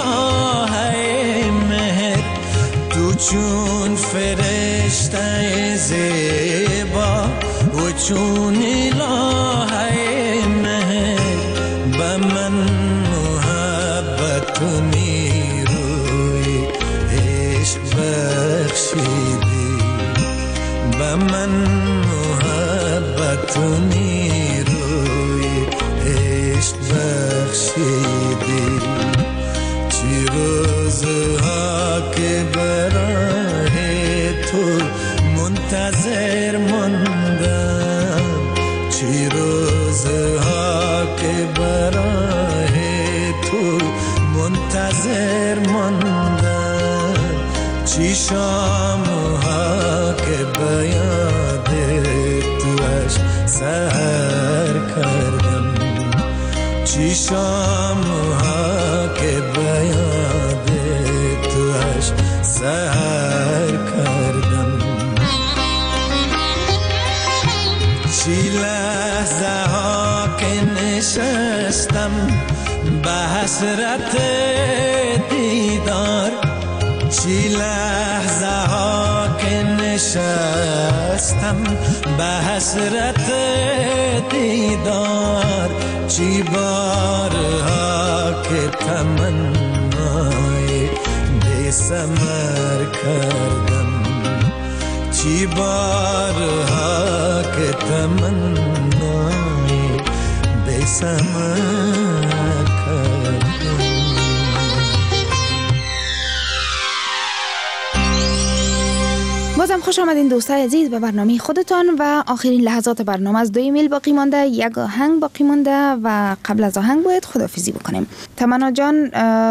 چون فرشته زیبا و چون الهه مهر، به من محبت و نیروی عشق بخشیدی، به من محبت و نیروی عشق بخشیدی، چی روزها که برای تو منتظر ماندم، چی روزها که برای تو منتظر ماندم، چی شامها که به یاد توش سحر کردم، چی شامها که به یاد توش سحر کردم، چی لحظه ها که نشستم به حسرت دیدار، چی لحظه ها که نشستم به حسرت دیدار، چی بارها که تمنای بی ثمر کردم، چی بارها که تمنای بی ثمر کردم. بازم خوش آمدین دوستای عزیز به برنامه خودتان و آخرین لحظات برنامه. از 2 ایمیل باقی مانده، 1 آهنگ باقی مانده و قبل از آهنگ باید خداحافظی بکنیم. تمنا جان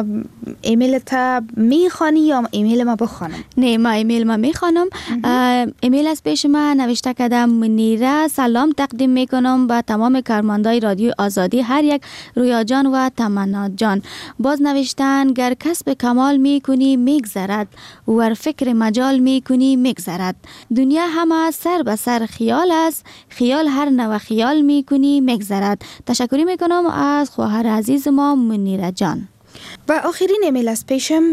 ایمیل تا میخوانی یا ایمیل ما بخوانم؟ نه، ما ایمیل ما میخوانم. ایمیل از پیش ما نوشته کردم: منیره سلام تقدیم میکنم به تمام کارمندای رادیو آزادی، هر یک، رویا جان و تمنا جان. باز نوشتن: گر کسب کمال میکنی میگذرد، ور فکر مجال میکنی میگذرد. دنیا همه سر به سر خیال است، خیال هر نوع خیال میکنی میگذرد. تشکری میکنم از خواهر عزیز ما منیره جان. و آخرین ایمیل از پیشم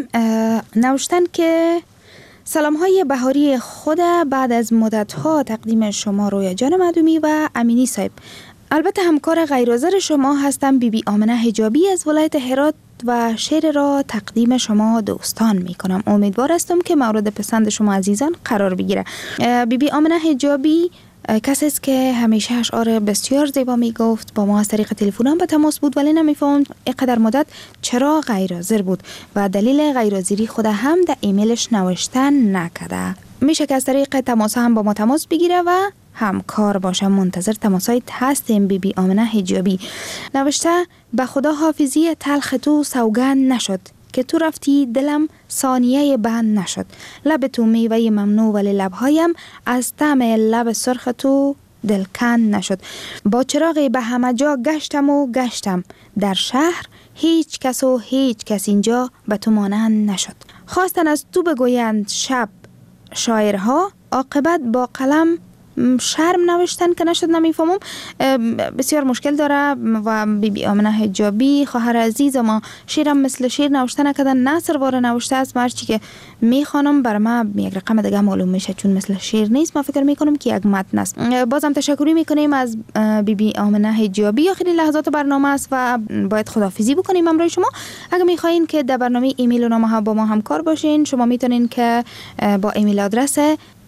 نوشتن که سلام های بهاری خود بعد از مدت ها تقدیم شما رویا جان معدومی و امینی صاحب. البته همکار غیرحاضر شما هستم، بیبی آمنه حجابی از ولایت هرات و شعر را تقدیم شما دوستان می کنم. امیدوار هستم که مورد پسند شما عزیزان قرار بگیره. بیبی آمنه حجابی کسی است که همیشه اشعار بسیار زیبا می گفت. با ما از طریق تلفن هم به تماس بود، ولی نمیفهمم اینقدر مدت چرا غیرحاضر بود و دلیل غیرحاضری خود هم در ایمیلش نوشتن نکرده. میشه که از طریق تماس هم با ما تماس بگیره و همکار باشه. منتظر تماسایت هستیم. بیبی آمنه حجابی نوشته: به خدا حافظی تلخ تو سوگند نشد، که تو رفتی دلم ثانیه بند نشد. لب تو میوه ممنوع ولی لبهایم از طعم لب سرخ تو دلکند نشد. با چراغی به همه جا گشتم و گشتم، در شهر هیچ کس و هیچ کس اینجا به تو مانند نشد. خواستن از تو بگویند شب شاعرها، عاقبت با قلم شرم نوشتن که نشد. نمیفهمم، بسیار مشکل داره. و بیبی آمنه حجابی خواهر عزیز ما شیرم مثل شیر نوشته نکردن، نثر واره نوشته است. مرچی که میخوانم بر ما یک رقم دیگه معلوم میشه، چون مثل شیر نیست. ما فکر میکنم که یک متن است. بازم تشکری میکنیم از بیبی آمنه حجابی. آخرین لحظات برنامه است و باید خداحافظی بکنیم امروز شما. اگه میخواین که در برنامه ایمیل و نامه ها با ما همکار باشین، شما میتونین که با ایمیل آدرس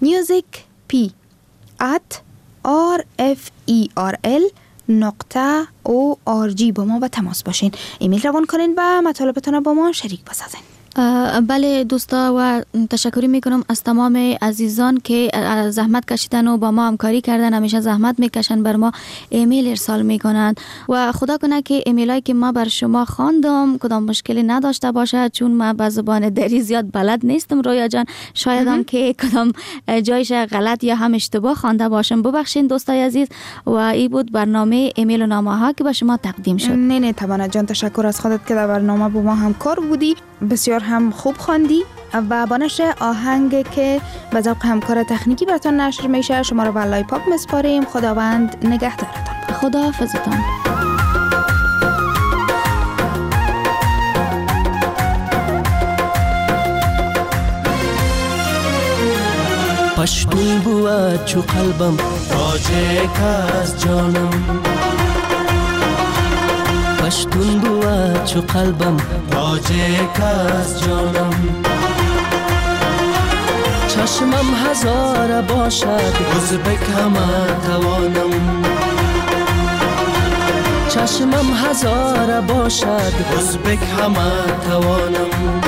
musicp@rferl.org با ما به تماس باشین. ایمیل روان کنین و مطالبتون با ما شریک بسازین. بله دوستا، و تشکری میکنم از تمام عزیزان که زحمت کشیدن و با ما همکاری کردن. همیشه زحمت میکشن، بر ما ایمیل ارسال میکنن و خدا کنه که ایمیلایی که ما بر شما خواندم کدام مشکلی نداشته باشه، چون ما به زبان دری زیاد بلد نیستم رویا جان. شاید هم که کدام جایش غلط یا هم اشتباه خوانده باشم، ببخشین دوستای عزیز. و این بود برنامه ایمیل و نامه ها که به شما تقدیم شد. نه تمنا جان، تشکر از خودت که در برنامه با ما همکار بودی. بسیار هم خوب خواندی و با نشر آهنگ که به ذوق همکار تکنیکی براتون نشر میشه شما رو به لای پاپ مسپاریم. خداوند نگهدارتان. خدا حافظتان. پشتون بود چو قلبم تاجک از جانم، پشتون بود چو قلبم تاجک از جانم. چشمم هزار باشد ازبک همه توانم، چشمم هزار باشد ازبک همه توانم.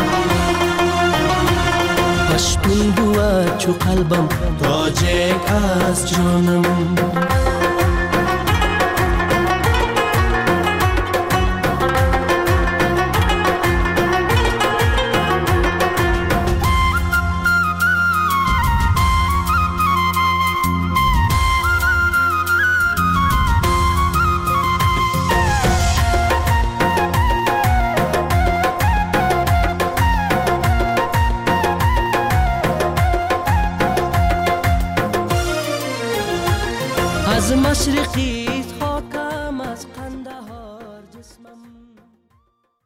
پشتون بود چو قلبم تاجک از جانم. از مشرقی